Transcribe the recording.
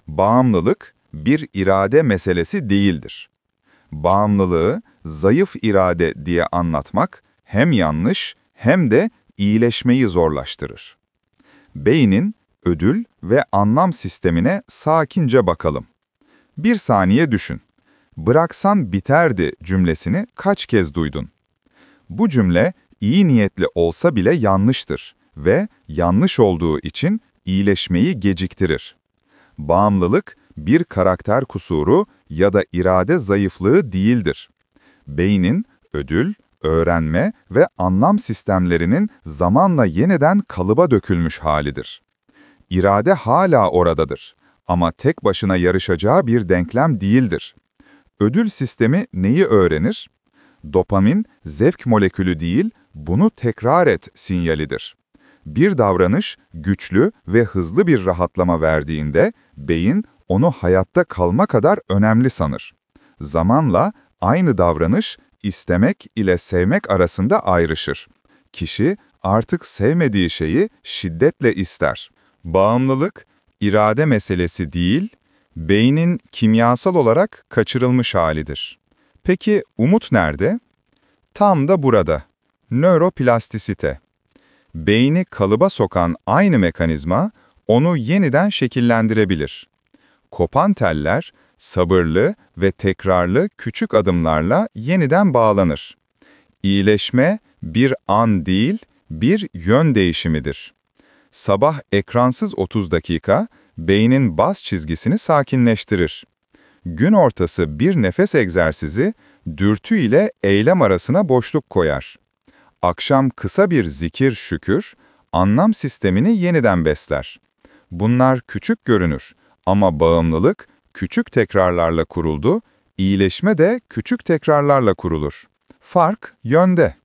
Bağımlılık bir irade meselesi değildir. Bağımlılığı zayıf irade diye anlatmak hem yanlış hem de iyileşmeyi zorlaştırır. Beynin ödül ve anlam sistemine sakince bakalım. Bir saniye düşün. "Bıraksan biterdi" cümlesini kaç kez duydun? Bu cümle iyi niyetli olsa bile yanlıştır ve yanlış olduğu için iyileşmeyi geciktirir. Bağımlılık bir karakter kusuru ya da irade zayıflığı değildir. Beynin ödül, öğrenme ve anlam sistemlerinin zamanla yeniden kalıba dökülmüş halidir. İrade hala oradadır ama tek başına yarışacağı bir denklem değildir. Ödül sistemi neyi öğrenir? Dopamin, zevk molekülü değil, "bunu tekrar et" sinyalidir. Bir davranış güçlü ve hızlı bir rahatlama verdiğinde, beyin onu hayatta kalma kadar önemli sanır. Zamanla aynı davranış istemek ile sevmek arasında ayrışır. Kişi artık sevmediği şeyi şiddetle ister. Bağımlılık, irade meselesi değil, beynin kimyasal olarak kaçırılmış halidir. Peki umut nerede? Tam da burada. Nöroplastisite. Beyni kalıba sokan aynı mekanizma onu yeniden şekillendirebilir. Kopan teller sabırlı ve tekrarlı küçük adımlarla yeniden bağlanır. İyileşme bir an değil, bir yön değişimidir. Sabah ekransız 30 dakika beynin baz çizgisini sakinleştirir. Gün ortası bir nefes egzersizi dürtü ile eylem arasına boşluk koyar. Akşam kısa bir zikir şükür, anlam sistemini yeniden besler. Bunlar küçük görünür ama bağımlılık küçük tekrarlarla kuruldu, iyileşme de küçük tekrarlarla kurulur. Fark yönde.